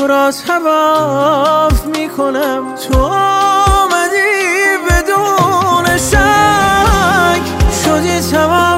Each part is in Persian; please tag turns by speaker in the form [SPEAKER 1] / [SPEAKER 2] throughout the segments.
[SPEAKER 1] تو را طواف میکنم. تو آمدی بدون شک، شدی تمام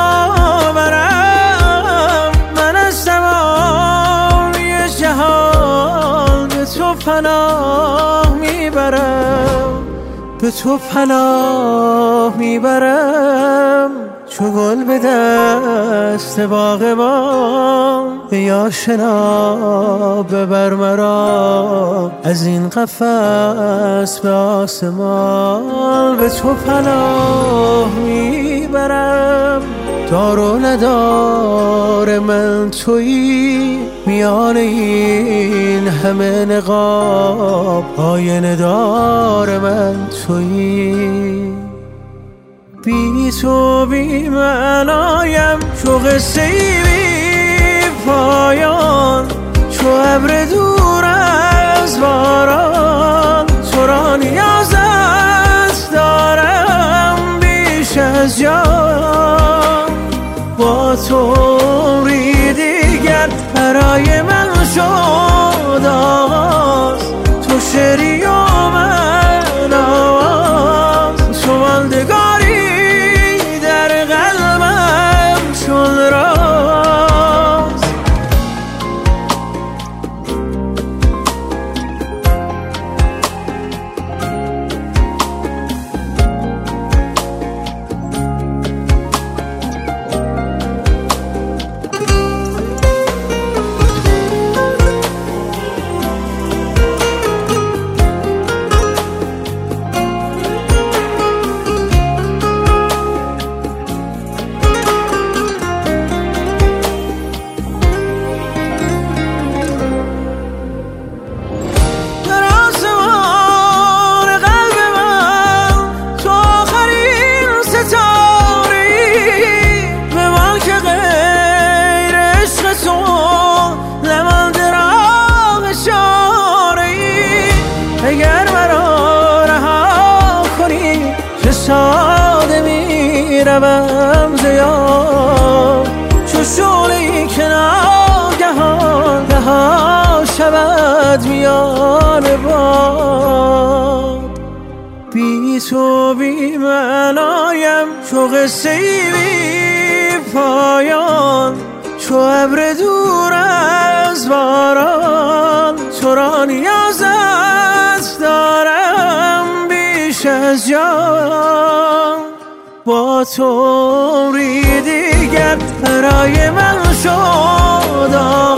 [SPEAKER 1] باورم. من از تمامی جهان به تو پناه میبرم، به تو پناه میبرم. چو گل به دست باغبان، ای آشنا ببر مرا از این قفس به آسمان. به تو پناه میبرم، دار و ندار من تویی، میان این همه نقاب آینه دار من تویی. بی تو بی معنایم، چو قصه‌ای بی پایان، چو ابر دور از باران. تو را نیازت دارم بیش از جان، با تو عمری دیگر برای من شد آغاز. تو شعری و من آواز، تو ماندگاری در قلبم چون راز. اگر مرا رها کنی چه ساده می روم زیاد، چو شعله‌ای که ناگهان رها شود میان باد. بی تو بی معنایم، چو قصه‌ای بی پایان، چو ابر دور از باران. تو را نیازت دارم بیش از جان، با تو عمری دیگر برای من شد.